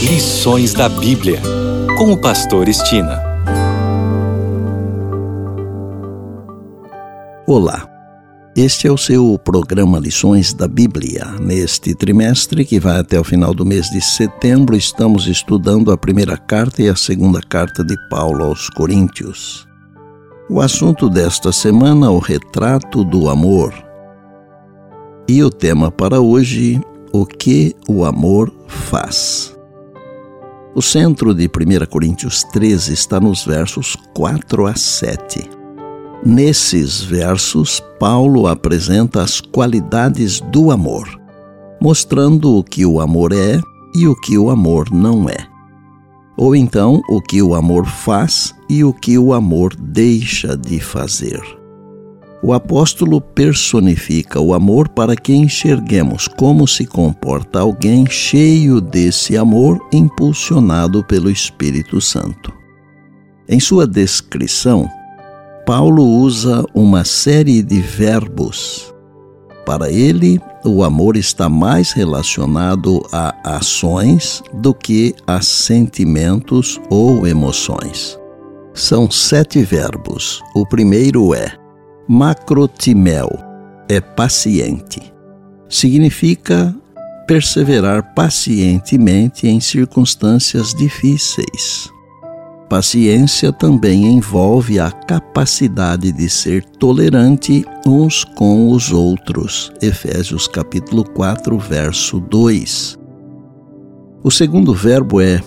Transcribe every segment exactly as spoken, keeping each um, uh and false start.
Lições da Bíblia, com o pastor Estina. Olá, este é o seu programa Lições da Bíblia. Neste trimestre, que vai até o final do mês de setembro, estamos estudando a primeira carta e a segunda carta de Paulo aos Coríntios. O assunto desta semana, o retrato do amor. E o tema para hoje, o que o amor faz. O centro de primeira Coríntios treze está nos versos quatro a sete. Nesses versos, Paulo apresenta as qualidades do amor, mostrando o que o amor é e o que o amor não é. Ou então, o que o amor faz e o que o amor deixa de fazer. O apóstolo personifica o amor para que enxerguemos como se comporta alguém cheio desse amor impulsionado pelo Espírito Santo. Em sua descrição, Paulo usa uma série de verbos. Para ele, o amor está mais relacionado a ações do que a sentimentos ou emoções. São sete verbos. O primeiro é macrotimel, é paciente. Significa perseverar pacientemente em circunstâncias difíceis. Paciência também envolve a capacidade de ser tolerante uns com os outros. Efésios capítulo quatro, verso dois. O segundo verbo é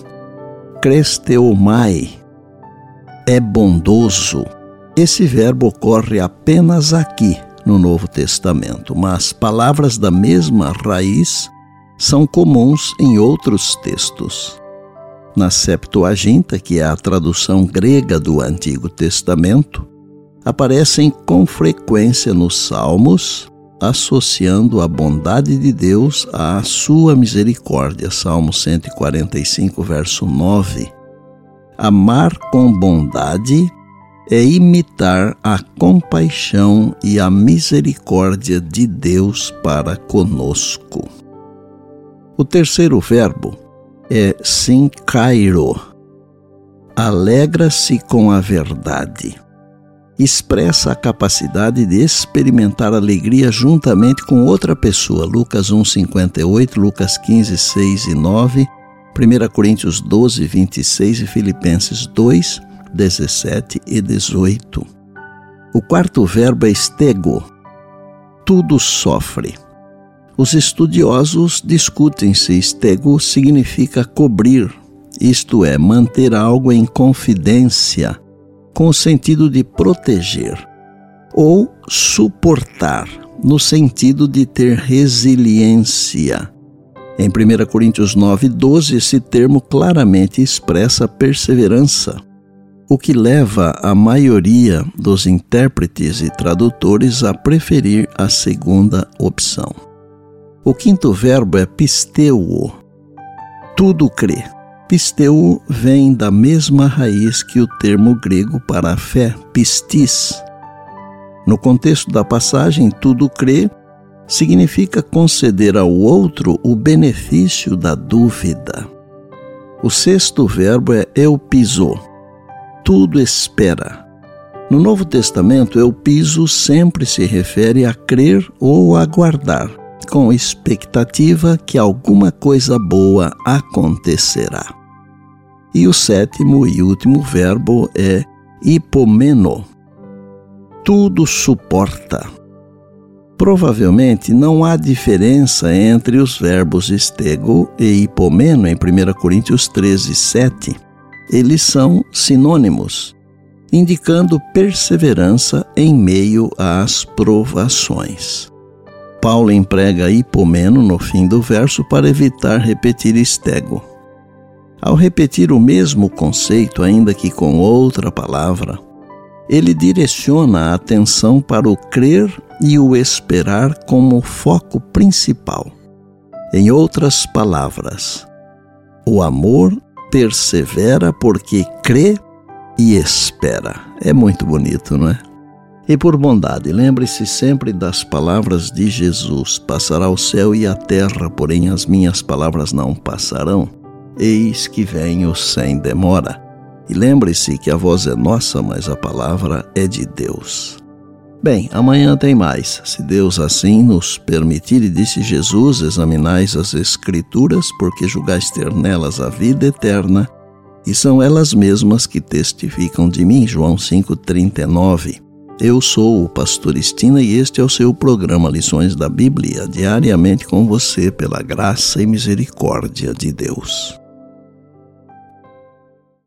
kresteomai, é bondoso. Esse verbo ocorre apenas aqui no Novo Testamento, mas palavras da mesma raiz são comuns em outros textos. Na Septuaginta, que é a tradução grega do Antigo Testamento, aparecem com frequência nos Salmos, associando a bondade de Deus à sua misericórdia. Salmo cento e quarenta e cinco, verso nove. Amar com bondade é imitar a compaixão e a misericórdia de Deus para conosco. O terceiro verbo é sinkairo, alegra-se com a verdade. Expressa a capacidade de experimentar alegria juntamente com outra pessoa. Lucas um, cinquenta e oito, Lucas quinze, seis e nove, primeira Coríntios doze, vinte e seis e Filipenses dois, dezessete e dezoito. O quarto verbo é stego, tudo sofre. Os estudiosos discutem se stego significa cobrir, isto é, manter algo em confidência, com o sentido de proteger, ou suportar, no sentido de ter resiliência. Em primeira Coríntios nove, doze, esse termo claramente expressa perseverança, o que leva a maioria dos intérpretes e tradutores a preferir a segunda opção. O quinto verbo é pisteuo, tudo crê. Pisteuo vem da mesma raiz que o termo grego para a fé, pistis. No contexto da passagem, tudo crê significa conceder ao outro o benefício da dúvida. O sexto verbo é eupizo, tudo espera. No Novo Testamento, eupizo sempre se refere a crer ou aguardar, com expectativa que alguma coisa boa acontecerá. E o sétimo e último verbo é hipomeno, tudo suporta. Provavelmente não há diferença entre os verbos stego e hipomeno em primeira Coríntios treze, sete. Eles são sinônimos, indicando perseverança em meio às provações. Paulo emprega hipomeno no fim do verso para evitar repetir stego. Ao repetir o mesmo conceito, ainda que com outra palavra, ele direciona a atenção para o crer e o esperar como foco principal. Em outras palavras, o amor persevera porque crê e espera. É muito bonito, não é? E por bondade, lembre-se sempre das palavras de Jesus: passará o céu e a terra, porém as minhas palavras não passarão. eis que venho sem demora. E lembre-se que a voz é nossa, mas a palavra é de Deus. Bem, amanhã tem mais, se Deus assim nos permitir, e disse Jesus: examinais as Escrituras, porque julgais ter nelas a vida eterna, e são elas mesmas que testificam de mim. João cinco, trinta e nove. Eu sou o pastor Estina e este é o seu programa Lições da Bíblia, diariamente com você pela graça e misericórdia de Deus.